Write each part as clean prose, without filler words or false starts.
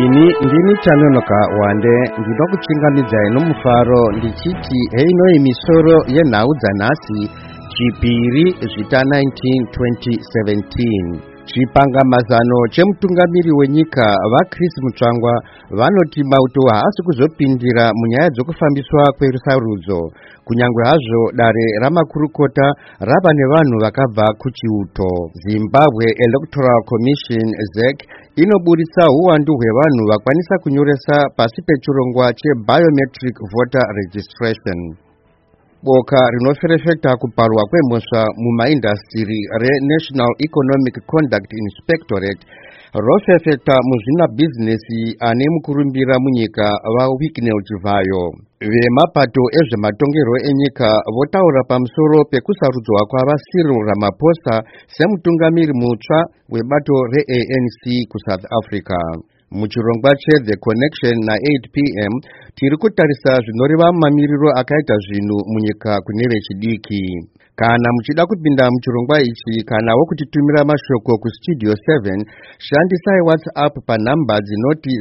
ini ndini Chanonoka wande ndida kuchingamidza nomufaro ndichiti heino emisoro yenhaudzanhasi chipiri zvita 19-2017 chipangamazano chemutungamiri wenyika vaChris Mutsvangwa vanoti mauto haasi kuzopindira munyaya dzokufambiswa kwesarudzo kunyangwe hazvo dare ramakurukota rava nevanhu vakabva kuchiuto. Zimbabwe Electoral Commission ZEC inoburitsa uwandu hwevanhu vakwanisa kunyoresa pasi pechirongwa chebiometric voter registration. Boka rinoferefeta kuparwa kwemhosva mumaindastiri reNational Economic Conduct Inspectorate rofefeta muzvinabhizinesi ane mukurumbira munyika vaWicknell Chivayo. Vemapato ezvematongero enyika votaura pamusoro pekusarudzwa kwavaCyril Ramaphosa semutungamiri mutsva webato reANC kuSouth Africa. Muchirongwa cheThe Connection na8 p.m. tiri kutarisa zvinoreva mamiriro akaita zvinhu munyika kune vechidiki. Kana muchida kupinda muchirongwa ichi kana wokutitumira mashoko kustudio 7 shandisai WhatsApp panhamba dzinoti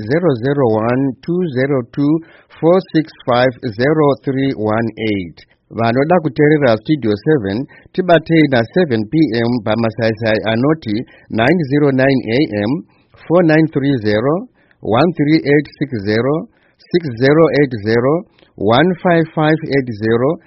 0012024650318. Vanoda kuteerera studio 7 tibatei na7 p.m. pamasaisai anoti 909 a.m. 4930 13860 6080 15580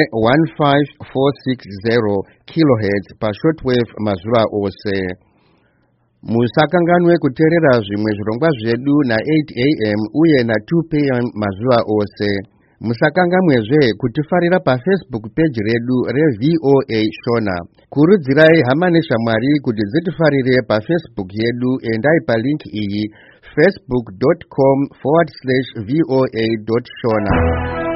ne15460 kHz pashortwave mazuva ose. Musakanganwe kuteerera zvimwe zvirongwa zvedu na8 a.m. uye na2 p.m. mazuva ose. Musakanganwezve kutifarira paFacebook page redu reVOA Shona. Kurudzirai hama neshamwari kuti dzitifarire paFacebook yedu, endai palink iyi facebook.com/voa.shona.